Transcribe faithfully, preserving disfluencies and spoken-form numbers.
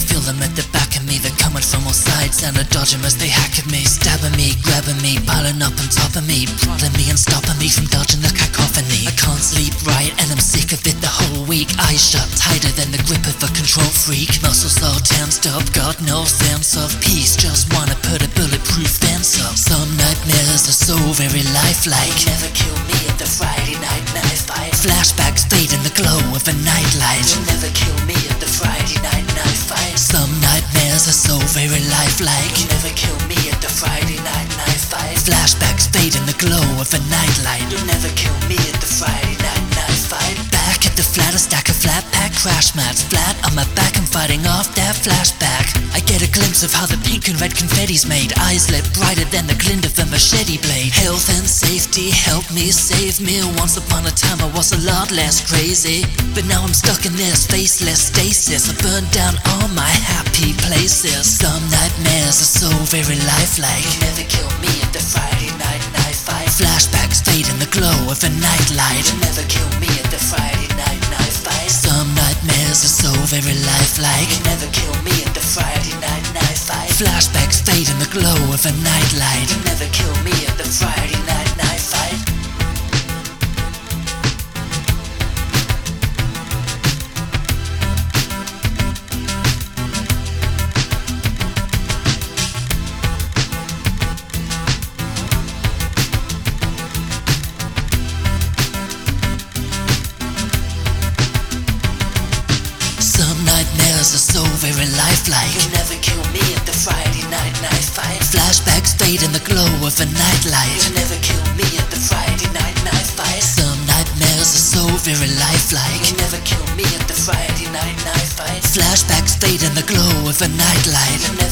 feel them at the back of me. They're coming from all sides and I dodge them as they hack at me. Stabbing me, grabbing me, piling up on top of me, prodding me and stopping me from dodging the cacophony. I can't sleep right and I'm sick of it the whole week. Eyes shut tighter than the grip of a control freak. Muscles all tensed up, got no sense of peace. Just wanna put a bulletproof fence up. Some nightmares are so very lifelike. You never kill me at the Friday night knife fight. Flashbacks fade in the glow of a nightlight. You never kill me at the Friday night knife fight. Some nightmares are so very lifelike. You never kill me at the Friday night knife fight. Flashbacks fade in the glow of a nightlight. You never kill me at the Friday night knife fight. Back at the flat, a stack of flat pack crash mats. Flat on my back, I'm fighting off that flashback. I get a glimpse of how the pink and red confetti's made. Eyes lit brighter than the glint of a machete blade. Health and safety, help me, save me. Once upon a time I was a lot less crazy, but now I'm stuck in this faceless stasis. I burned down all my happy places. Some nightmares are so very lifelike. You never kill me at the Friday night knife fight. Flashbacks fade in the glow of a nightlight. You never kill me at the Friday night knife fight. Some nightmares are so very lifelike. You never kill me at the Friday night knife fight. Flashbacks fade in the glow of a nightlight. You never kill me at the Friday night knife fight. Some nightmares are so very lifelike. You never kill me at the Friday night knife fight. Flashbacks fade in the glow of a nightlight. You never kill me at the Friday night knife fight. Some nightmares are so very lifelike. You never kill me at the Friday night knife fight. Flashbacks fade in the glow of a nightlight. You